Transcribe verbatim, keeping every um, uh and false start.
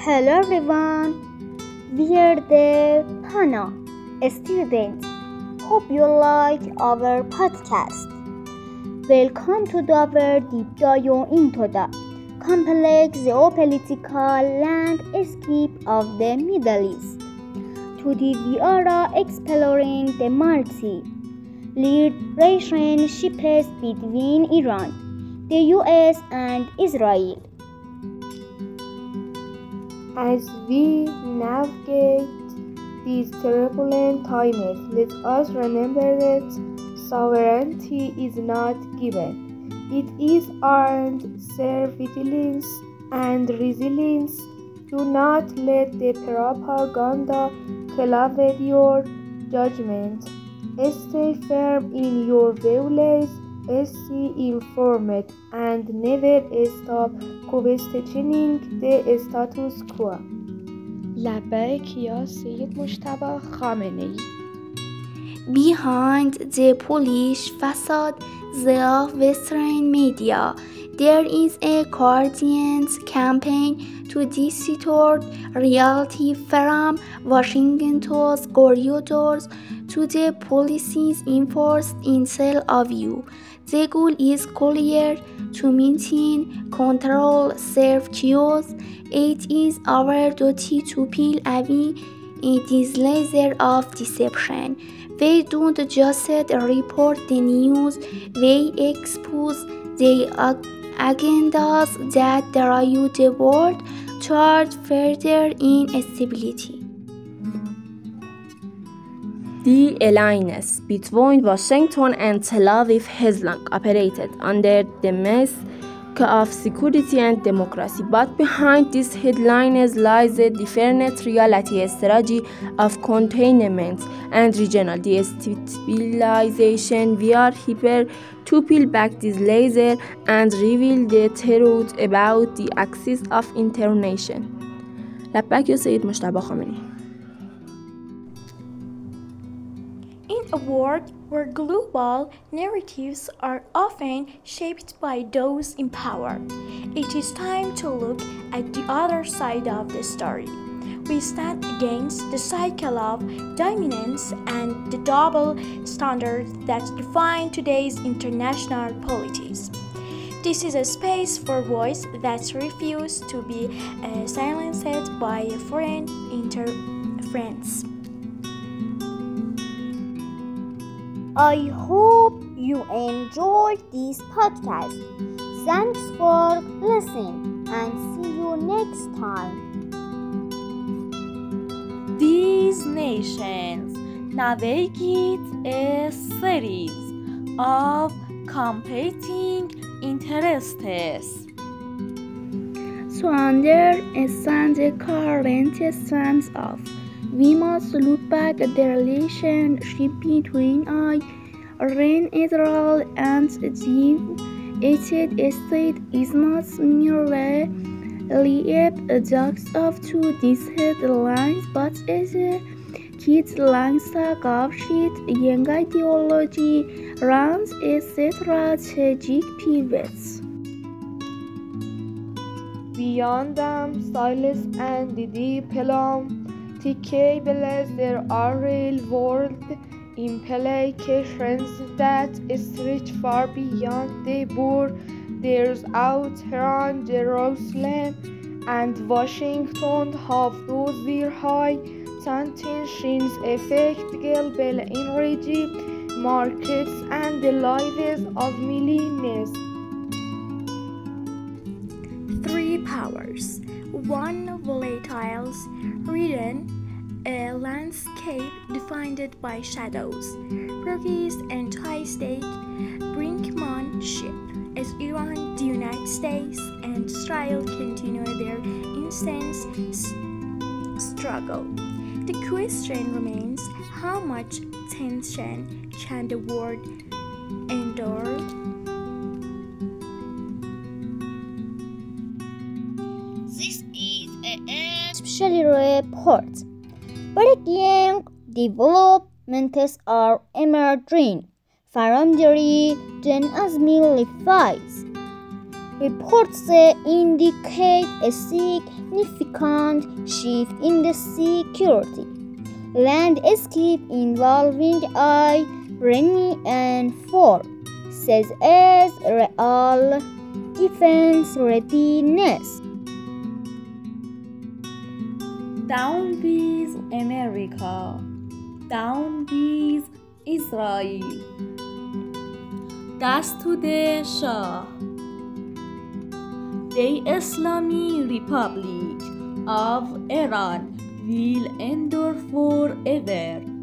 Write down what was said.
Hello everyone, we are the Pana students. Hope you like our podcast. Welcome to our deep dive into the complex geopolitical landscape of the Middle East. Today we are exploring the multi-layered relationships between Iran, the U S and Israel. As we navigate these turbulent times, let us remember that sovereignty is not given. It is earned. Serve vigilance and resilience. Do not let the propaganda cloud your judgment. Stay firm in your values. Stay informed and never stop questioning the status quo. لبیک یا سید مجتبی خامنه‌ای. Behind the Polish facade of Western media, there is a coordinated campaign to distort reality from Washington's corridors to the policies enforced in Tel Aviv. The goal is clear: to maintain control, serve chaos. It is our duty to peel away this layer of deception. We don't just report the news, we expose the agendas that drive the world toward further instability. The alliance between Washington and Tel Aviv has long operated under the mask of security and democracy, but behind these headlines lies a different reality, a strategy of containment and regional destabilization. We are here to peel back this layer and reveal the truth about the axis of internation. لبیک یا سید مجتبی خامنه‌ای. In a world where global narratives are often shaped by those in power, it is time to look at the other side of the story. We stand against the cycle of dominance and the double standards that define today's international politics. This is a space for voice that refuse to be uh, silenced by foreign interference. I hope you enjoyed this podcast. Thanks for listening and see you next time. These nations navigate a series of competing interests. To understand the current stance of, we must look back at the relationship between Iran, Israel, and the United States is not merely a judge of two distinct lines, but is a key line of shift. Young ideology runs a strategic pivot. Beyond them, silence and the deep cables, there are real-world implications that stretch far beyond the borders of Tehran, Jerusalem, and Washington. How those their high tensions affect global energy markets and the lives of millions. Three powers, one volatile region, a landscape defined by shadows, Turkey's anti-state brinkmanship as Iran, the United States, and Israel continue their intense struggle. The question remains: how much tension can the world endure? This is a special report. Breaking developments are emerging from the region as milifies. reports indicate a significant shift in the security landscape involving irony and forces as real defense readiness. Down with America, down with Israel. دستور شاه. The Islamic Republic of Iran will endure forever.